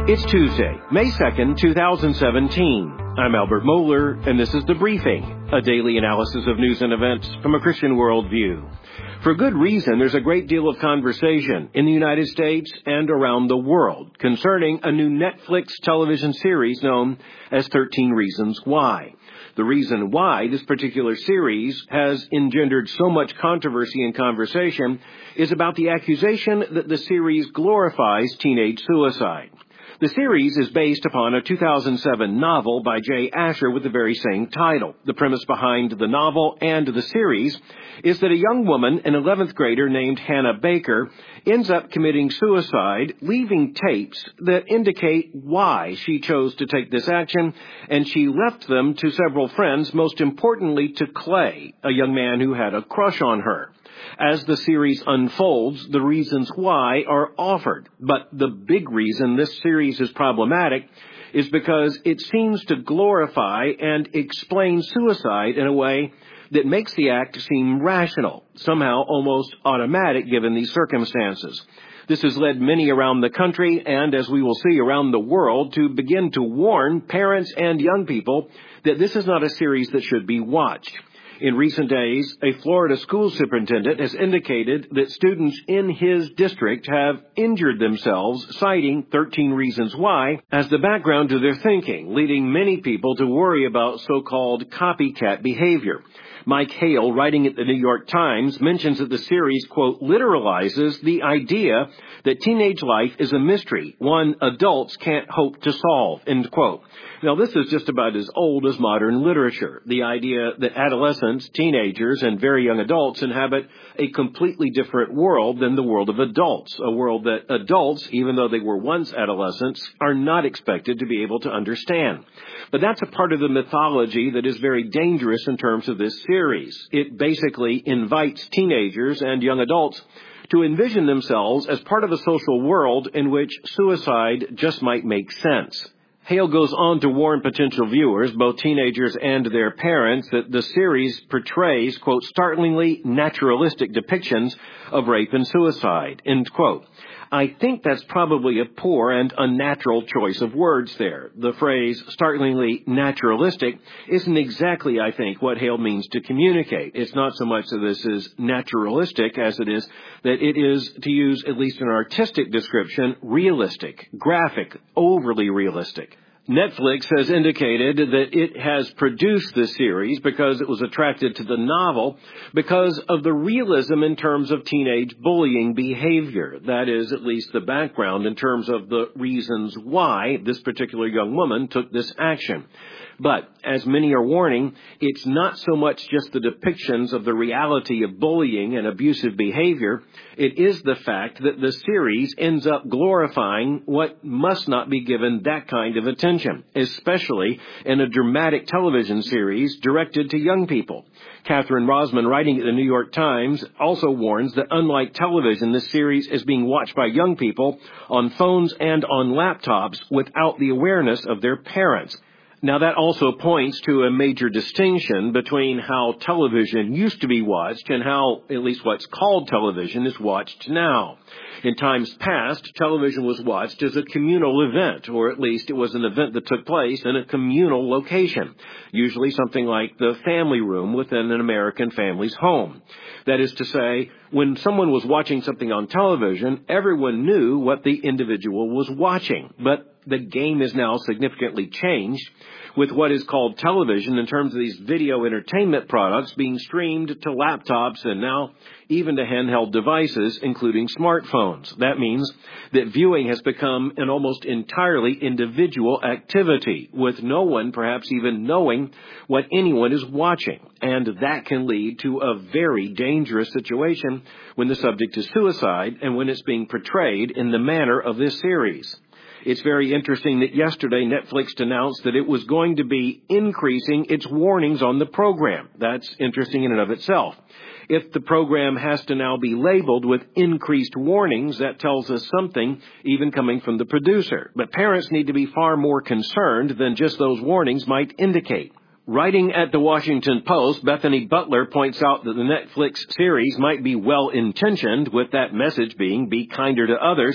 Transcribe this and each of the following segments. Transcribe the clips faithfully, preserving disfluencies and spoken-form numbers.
It's Tuesday, May second, two thousand seventeen. I'm Albert Mohler, and this is The Briefing, a daily analysis of news and events from a Christian worldview. For good reason, there's a great deal of conversation in the United States and around the world concerning a new Netflix television series known as thirteen Reasons Why. The reason why this particular series has engendered so much controversy and conversation is about the accusation that the series glorifies teenage suicide. The series is based upon a two thousand seven novel by Jay Asher with the very same title. The premise behind the novel and the series is that a young woman, an eleventh grader named Hannah Baker, ends up committing suicide, leaving tapes that indicate why she chose to take this action, and she left them to several friends, most importantly to Clay, a young man who had a crush on her. As the series unfolds, the reasons why are offered. But the big reason this series is problematic is because it seems to glorify and explain suicide in a way that makes the act seem rational, somehow almost automatic given these circumstances. This has led many around the country and, as we will see, around the world to begin to warn parents and young people that this is not a series that should be watched. In recent days, a Florida school superintendent has indicated that students in his district have injured themselves, citing thirteen Reasons Why as the background to their thinking, leading many people to worry about so-called copycat behavior. Mike Hale, writing at the New York Times, mentions that the series, quote, literalizes the idea that teenage life is a mystery, one adults can't hope to solve, end quote. Now, this is just about as old as modern literature, the idea that adolescents, teenagers, and very young adults inhabit a completely different world than the world of adults, a world that adults, even though they were once adolescents, are not expected to be able to understand. But that's a part of the mythology that is very dangerous in terms of this series. It basically invites teenagers and young adults to envision themselves as part of a social world in which suicide just might make sense. Hale goes on to warn potential viewers, both teenagers and their parents, that the series portrays, quote, startlingly naturalistic depictions of rape and suicide, end quote. I think that's probably a poor and unnatural choice of words there. The phrase startlingly naturalistic isn't exactly, I think, what Hale means to communicate. It's not so much that this is naturalistic as it is that it is, to use at least an artistic description, realistic, graphic, overly realistic. Netflix has indicated that it has produced this series because it was attracted to the novel because of the realism in terms of teenage bullying behavior. That is at least the background in terms of the reasons why this particular young woman took this action. But, as many are warning, it's not so much just the depictions of the reality of bullying and abusive behavior. It is the fact that the series ends up glorifying what must not be given that kind of attention, especially in a dramatic television series directed to young people. Catherine Rosman, writing at the New York Times, also warns that unlike television, this series is being watched by young people on phones and on laptops without the awareness of their parents. Now, that also points to a major distinction between how television used to be watched and how, at least what's called television, is watched now. In times past, television was watched as a communal event, or at least it was an event that took place in a communal location, usually something like the family room within an American family's home. That is to say, when someone was watching something on television, everyone knew what the individual was watching. But the game is now significantly changed with what is called television in terms of these video entertainment products being streamed to laptops and now even to handheld devices, including smartphones. That means that viewing has become an almost entirely individual activity, with no one perhaps even knowing what anyone is watching. And that can lead to a very dangerous situation when the subject is suicide and when it's being portrayed in the manner of this series. It's very interesting that yesterday Netflix announced that it was going to be increasing its warnings on the program. That's interesting in and of itself. If the program has to now be labeled with increased warnings, that tells us something, even coming from the producer. But parents need to be far more concerned than just those warnings might indicate. Writing at the Washington Post, Bethany Butler points out that the Netflix series might be well-intentioned, with that message being, be kinder to others.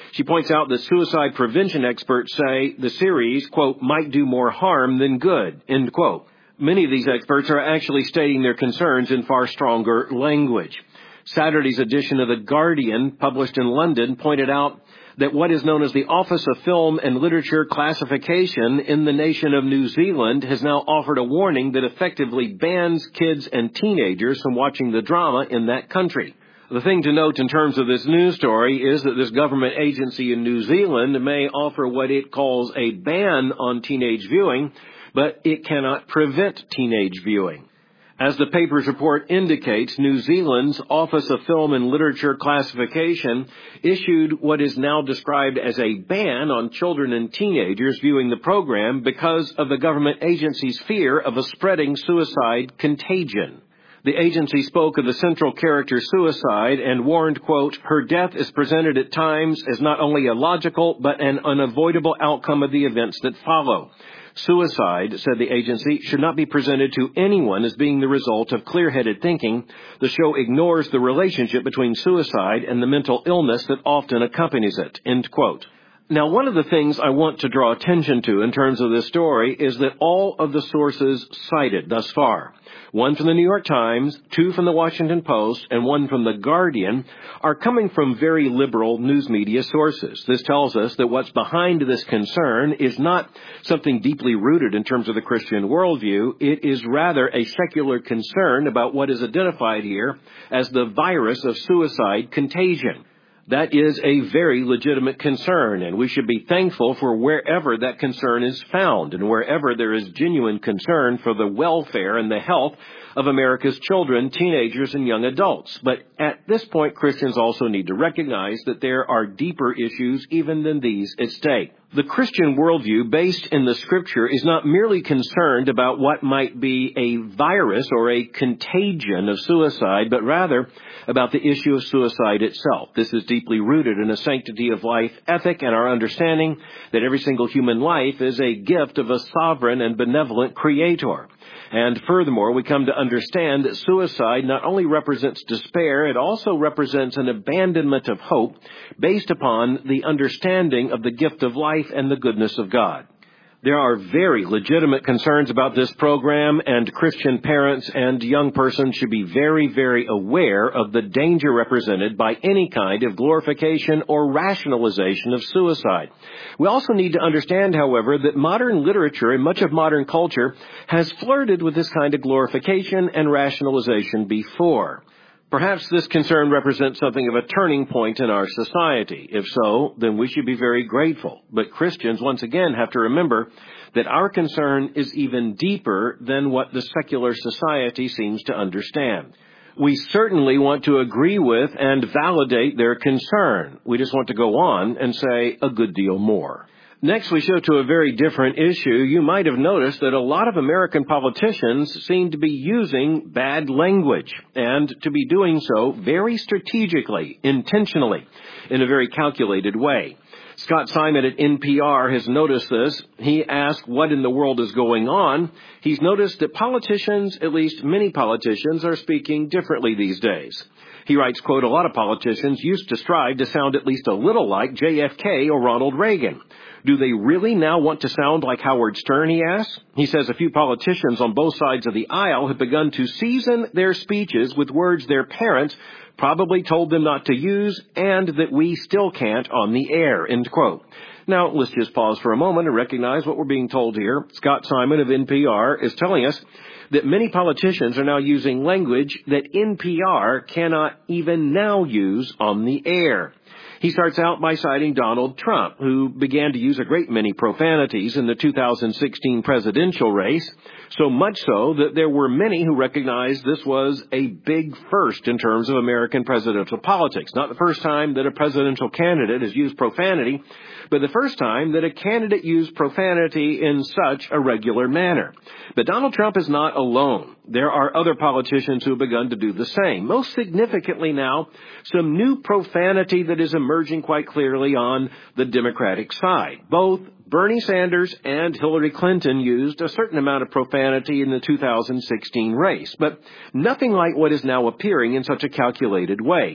She points out that suicide prevention experts say the series, quote, might do more harm than good, end quote. Many of these experts are actually stating their concerns in far stronger language. Saturday's edition of The Guardian, published in London, pointed out that what is known as the Office of Film and Literature Classification in the nation of New Zealand has now offered a warning that effectively bans kids and teenagers from watching the drama in that country. The thing to note in terms of this news story is that this government agency in New Zealand may offer what it calls a ban on teenage viewing, but it cannot prevent teenage viewing. As the paper's report indicates, New Zealand's Office of Film and Literature Classification issued what is now described as a ban on children and teenagers viewing the program because of the government agency's fear of a spreading suicide contagion. The agency spoke of the central character's suicide and warned, quote, her death is presented at times as not only a logical but an unavoidable outcome of the events that follow. Suicide, said the agency, should not be presented to anyone as being the result of clear-headed thinking. The show ignores the relationship between suicide and the mental illness that often accompanies it, end quote. Now, one of the things I want to draw attention to in terms of this story is that all of the sources cited thus far, one from the New York Times, two from the Washington Post, and one from the Guardian, are coming from very liberal news media sources. This tells us that what's behind this concern is not something deeply rooted in terms of the Christian worldview. It is rather a secular concern about what is identified here as the virus of suicide contagion. That is a very legitimate concern, and we should be thankful for wherever that concern is found and wherever there is genuine concern for the welfare and the health of America's children, teenagers, and young adults. But at this point, Christians also need to recognize that there are deeper issues even than these at stake. The Christian worldview based in the Scripture is not merely concerned about what might be a virus or a contagion of suicide, but rather about the issue of suicide itself. This is deeply rooted in a sanctity of life ethic and our understanding that every single human life is a gift of a sovereign and benevolent Creator. And furthermore, we come to understand that suicide not only represents despair, it also represents an abandonment of hope based upon the understanding of the gift of life and the goodness of God. There are very legitimate concerns about this program, and Christian parents and young persons should be very, very aware of the danger represented by any kind of glorification or rationalization of suicide. We also need to understand, however, that modern literature and much of modern culture has flirted with this kind of glorification and rationalization before. Perhaps this concern represents something of a turning point in our society. If so, then we should be very grateful. But Christians, once again, have to remember that our concern is even deeper than what the secular society seems to understand. We certainly want to agree with and validate their concern. We just want to go on and say a good deal more. Next, we show to a very different issue. You might have noticed that a lot of American politicians seem to be using bad language, and to be doing so very strategically, intentionally, in a very calculated way. Scott Simon at N P R has noticed this. He asked what in the world is going on. He's noticed that politicians, at least many politicians, are speaking differently these days. He writes, quote, a lot of politicians used to strive to sound at least a little like J F K or Ronald Reagan. Do they really now want to sound like Howard Stern, he asks? He says a few politicians on both sides of the aisle have begun to season their speeches with words their parents probably told them not to use and that we still can't on the air, end quote. Now, let's just pause for a moment and recognize what we're being told here. Scott Simon of N P R is telling us that many politicians are now using language that N P R cannot even now use on the air. He starts out by citing Donald Trump, who began to use a great many profanities in the two thousand sixteen presidential race, so much so that there were many who recognized this was a big first in terms of American presidential politics. Not the first time that a presidential candidate has used profanity, but the first time that a candidate used profanity in such a regular manner. But Donald Trump is not alone. There are other politicians who have begun to do the same. Most significantly now, some new profanity that is emerging quite clearly on the Democratic side. Both Bernie Sanders and Hillary Clinton used a certain amount of profanity in the two thousand sixteen race, but nothing like what is now appearing in such a calculated way.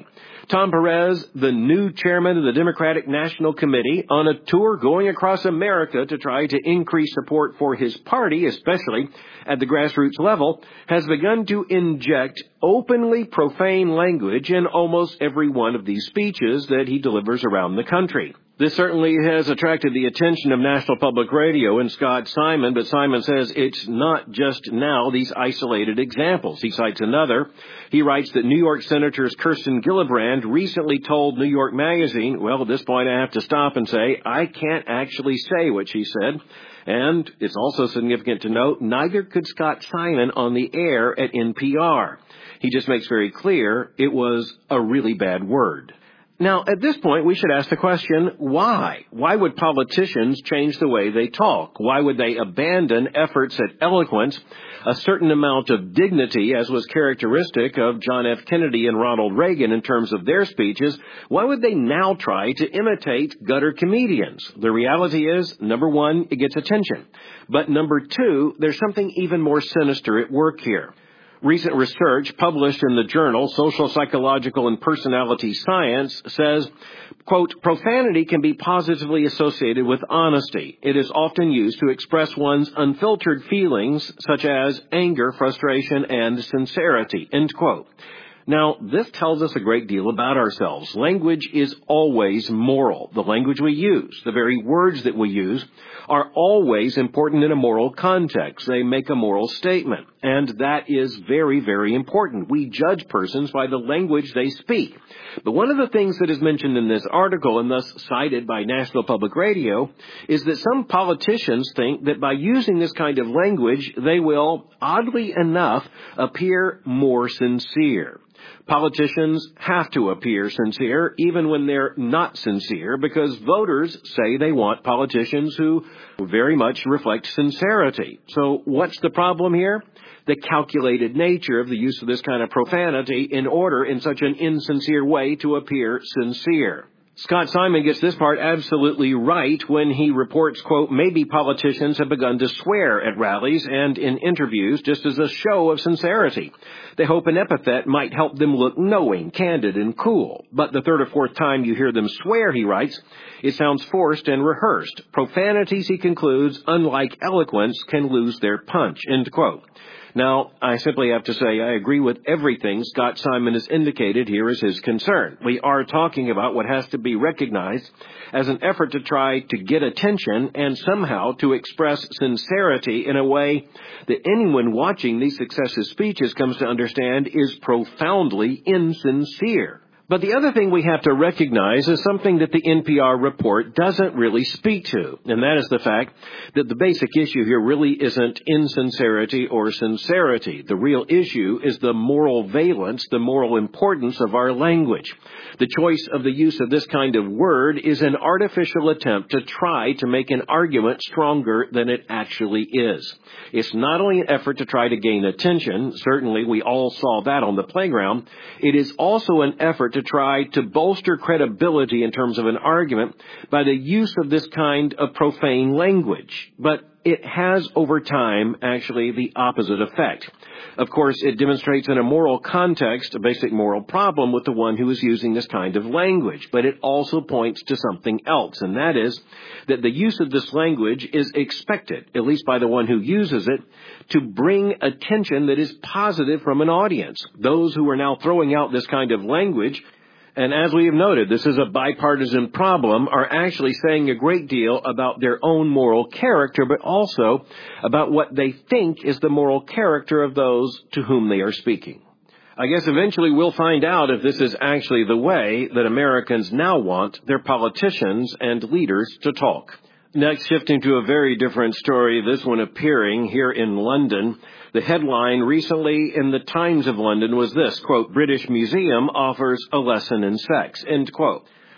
Tom Perez, the new chairman of the Democratic National Committee, on a tour going across America to try to increase support for his party, especially at the grassroots level, has begun to inject openly profane language in almost every one of these speeches that he delivers around the country. This certainly has attracted the attention of National Public Radio and Scott Simon, but Simon says it's not just now these isolated examples. He cites another. He writes that New York Senators Kirsten Gillibrand recently told New York Magazine, well, at this point I have to stop and say, I can't actually say what she said. And it's also significant to note, neither could Scott Simon on the air at N P R. He just makes very clear it was a really bad word. Now, at this point, we should ask the question, why? Why would politicians change the way they talk? Why would they abandon efforts at eloquence, a certain amount of dignity, as was characteristic of John F. Kennedy and Ronald Reagan in terms of their speeches? Why would they now try to imitate gutter comedians? The reality is, number one, it gets attention. But number two, there's something even more sinister at work here. Recent research published in the journal Social, Psychological, and Personality Science says, quote, profanity can be positively associated with honesty. It is often used to express one's unfiltered feelings, such as anger, frustration, and sincerity, end quote. Now, this tells us a great deal about ourselves. Language is always moral. The language we use, the very words that we use, are always important in a moral context. They make a moral statement, and that is very, very important. We judge persons by the language they speak. But one of the things that is mentioned in this article, and thus cited by National Public Radio, is that some politicians think that by using this kind of language, they will, oddly enough, appear more sincere. Politicians have to appear sincere even when they're not sincere because voters say they want politicians who very much reflect sincerity. So what's the problem here? The calculated nature of the use of this kind of profanity in order in such an insincere way to appear sincere. Scott Simon gets this part absolutely right when he reports, quote, maybe politicians have begun to swear at rallies and in interviews just as a show of sincerity. They hope an epithet might help them look knowing, candid, and cool. But the third or fourth time you hear them swear, he writes, it sounds forced and rehearsed. Profanities, he concludes, unlike eloquence, can lose their punch, end quote. Now, I simply have to say I agree with everything Scott Simon has indicated here as his concern. We are talking about what has to be recognized as an effort to try to get attention and somehow to express sincerity in a way that anyone watching these successive speeches comes to understand is profoundly insincere. But the other thing we have to recognize is something that the N P R report doesn't really speak to, and that is the fact that the basic issue here really isn't insincerity or sincerity. The real issue is the moral valence, the moral importance of our language. The choice of the use of this kind of word is an artificial attempt to try to make an argument stronger than it actually is. It's not only an effort to try to gain attention, certainly we all saw that on the playground, it is also an effort to try to bolster credibility in terms of an argument by the use of this kind of profane language. But it has, over time, actually the opposite effect. Of course, it demonstrates in a moral context a basic moral problem with the one who is using this kind of language. But it also points to something else, and that is that the use of this language is expected, at least by the one who uses it, to bring attention that is positive from an audience. Those who are now throwing out this kind of language, and as we have noted, this is a bipartisan problem, are actually saying a great deal about their own moral character, but also about what they think is the moral character of those to whom they are speaking. I guess eventually we'll find out if this is actually the way that Americans now want their politicians and leaders to talk. Next, shifting to a very different story, this one appearing here in London. The headline recently in the Times of London was this, quote, British Museum offers a lesson in sex, end quote.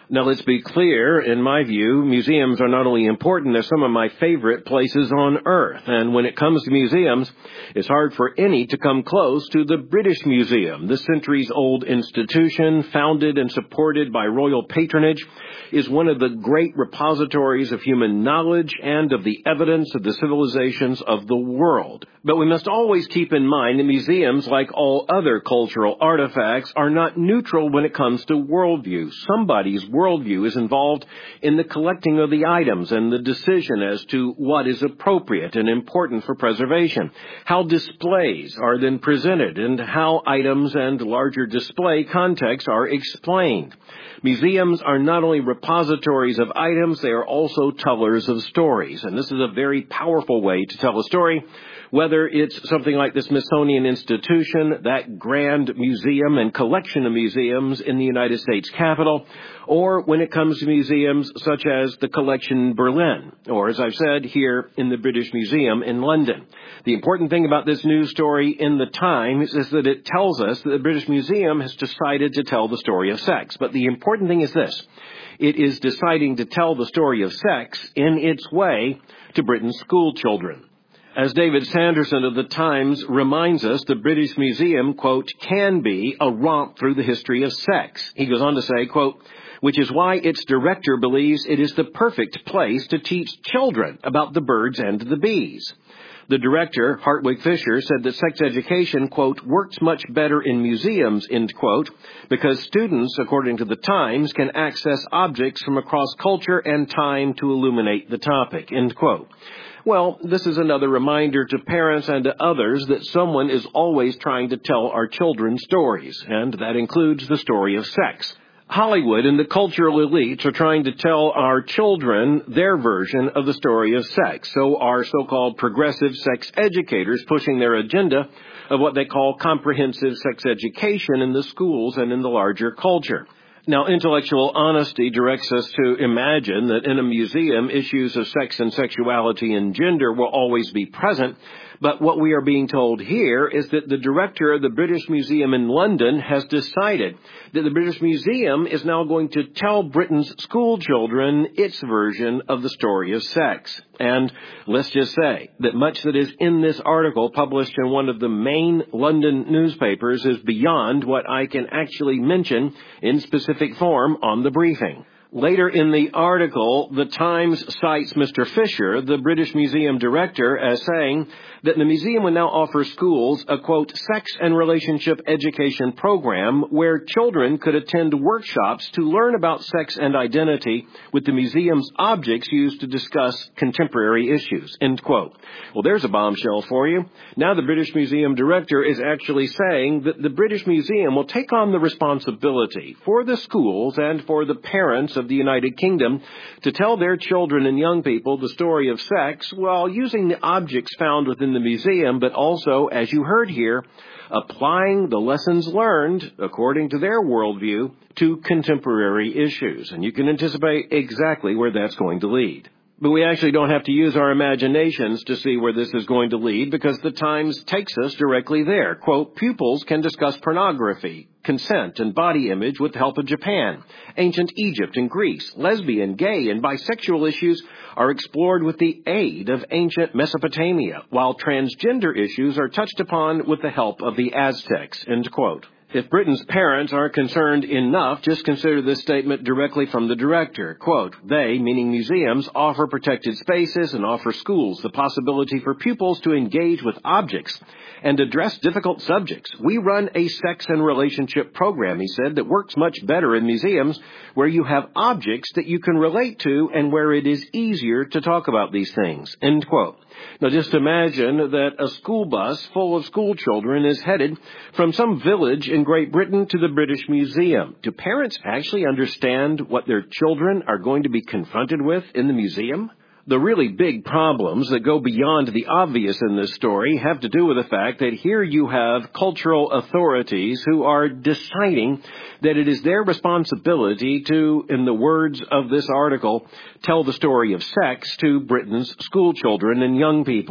Now, let's be clear. In my view, museums are not only important, they're some of my favorite places on earth. And when it comes to museums, it's hard for any to come close to the British Museum. This centuries-old institution, founded and supported by royal patronage, is one of the great repositories of human knowledge and of the evidence of the civilizations of the world. But we must always keep in mind that museums, like all other cultural artifacts, are not neutral when it comes to worldview. Somebody's worldview is involved in the collecting of the items and the decision as to what is appropriate and important for preservation, how displays are then presented, and how items and larger display contexts are explained. Museums are not only repositories of items, they are also tellers of stories, and this is a very powerful way to tell a story. Whether it's something like the Smithsonian Institution, that grand museum and collection of museums in the United States Capitol, or when it comes to museums such as the collection in Berlin, or as I've said, here in the British Museum in London. The important thing about this news story in the Times is that it tells us that the British Museum has decided to tell the story of sex. But the important thing is this: it is deciding to tell the story of sex in its way to Britain's school children. As David Sanderson of the Times reminds us, the British Museum, quote, can be a romp through the history of sex. He goes on to say, quote, which is why its director believes it is the perfect place to teach children about the birds and the bees. The director, Hartwig Fisher, said that sex education, quote, works much better in museums, end quote, because students, according to the Times, can access objects from across culture and time to illuminate the topic, end quote. Well, this is another reminder to parents and to others that someone is always trying to tell our children stories, and that includes the story of sex. Hollywood and the cultural elites are trying to tell our children their version of the story of sex. So are so-called progressive sex educators pushing their agenda of what they call comprehensive sex education in the schools and in the larger culture. Now, intellectual honesty directs us to imagine that in a museum, issues of sex and sexuality and gender will always be present. But what we are being told here is that the director of the British Museum in London has decided that the British Museum is now going to tell Britain's school children its version of the story of sex. And let's just say that much that is in this article published in one of the main London newspapers is beyond what I can actually mention in specific form on the briefing. Later in the article, the Times cites Mister Fisher, the British Museum director, as saying that the museum will now offer schools a, quote, sex and relationship education program where children could attend workshops to learn about sex and identity with the museum's objects used to discuss contemporary issues, end quote. Well, there's a bombshell for you. Now the British Museum director is actually saying that the British Museum will take on the responsibility for the schools and for the parents of the United Kingdom to tell their children and young people the story of sex while using the objects found within the museum, but also, as you heard here, applying the lessons learned, according to their worldview, to contemporary issues. And you can anticipate exactly where that's going to lead. But we actually don't have to use our imaginations to see where this is going to lead, because the Times takes us directly there. Quote, pupils can discuss pornography, consent, and body image with the help of Japan, ancient Egypt and Greece. Lesbian, gay, and bisexual issues are explored with the aid of ancient Mesopotamia, while transgender issues are touched upon with the help of the Aztecs, end quote. If Britain's parents aren't concerned enough, just consider this statement directly from the director. Quote, they, meaning museums, offer protected spaces and offer schools the possibility for pupils to engage with objects and address difficult subjects. We run a sex and relationship program, he said, that works much better in museums where you have objects that you can relate to and where it is easier to talk about these things, end quote. Now, just imagine that a school bus full of school children is headed from some village in Great Britain to the British Museum. Do parents actually understand what their children are going to be confronted with in the museum? The really big problems that go beyond the obvious in this story have to do with the fact that here you have cultural authorities who are deciding that it is their responsibility to, in the words of this article, tell the story of sex to Britain's school children and young people.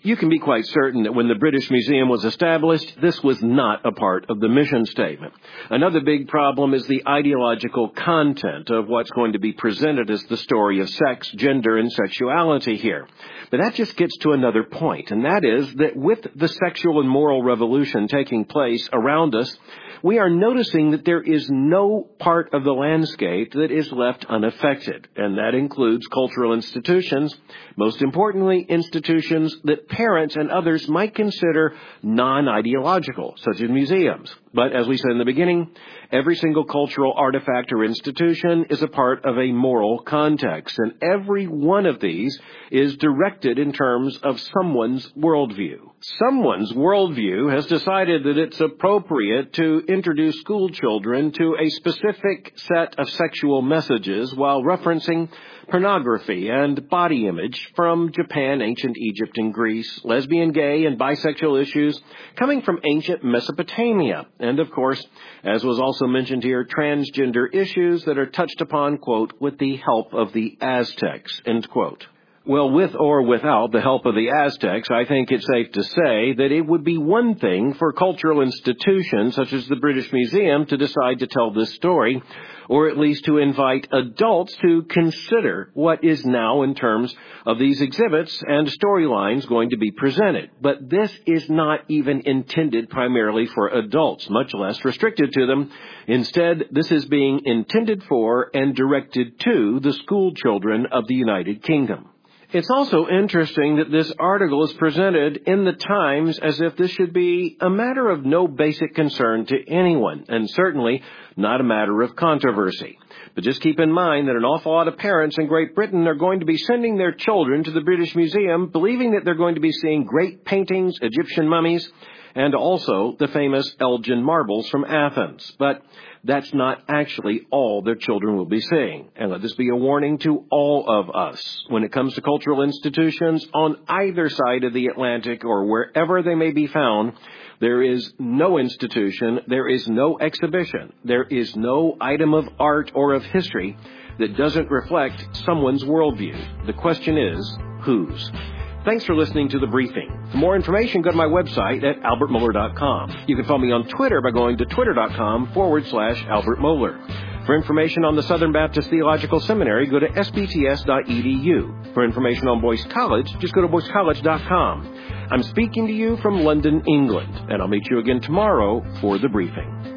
You can be quite certain that when the British Museum was established, this was not a part of the mission statement. Another big problem is the ideological content of what's going to be presented as the story of sex, gender, and sexuality here. But that just gets to another point, and that is that with the sexual and moral revolution taking place around us, we are noticing that there is no part of the landscape that is left unaffected, and that includes cultural institutions, most importantly, institutions that parents and others might consider non-ideological, such as museums. But as we said in the beginning, every single cultural artifact or institution is a part of a moral context, and every one of these is directed in terms of someone's worldview. Someone's worldview has decided that it's appropriate to introduce school children to a specific set of sexual messages while referencing pornography and body image from Japan, ancient Egypt, and Greece, lesbian, gay, and bisexual issues coming from ancient Mesopotamia, and of course, as was also mentioned here, transgender issues that are touched upon, quote, with the help of the Aztecs, end quote. Well, with or without the help of the Aztecs, I think it's safe to say that it would be one thing for cultural institutions such as the British Museum to decide to tell this story, or at least to invite adults to consider what is now in terms of these exhibits and storylines going to be presented. But this is not even intended primarily for adults, much less restricted to them. Instead, this is being intended for and directed to the school children of the United Kingdom. It's also interesting that this article is presented in the Times as if this should be a matter of no basic concern to anyone, and certainly not a matter of controversy. But just keep in mind that an awful lot of parents in Great Britain are going to be sending their children to the British Museum, believing that they're going to be seeing great paintings, Egyptian mummies, and also the famous Elgin marbles from Athens. But that's not actually all their children will be seeing. And let this be a warning to all of us. When it comes to cultural institutions on either side of the Atlantic or wherever they may be found, there is no institution, there is no exhibition, there is no item of art or of history that doesn't reflect someone's worldview. The question is, whose? Thanks for listening to The Briefing. For more information, go to my website at albert mohler dot com. You can follow me on Twitter by going to twitter.com forward slash Albert Mohler. For information on the Southern Baptist Theological Seminary, go to s b t s dot e d u. For information on Boyce College, just go to boyce college dot com. I'm speaking to you from London, England, and I'll meet you again tomorrow for The Briefing.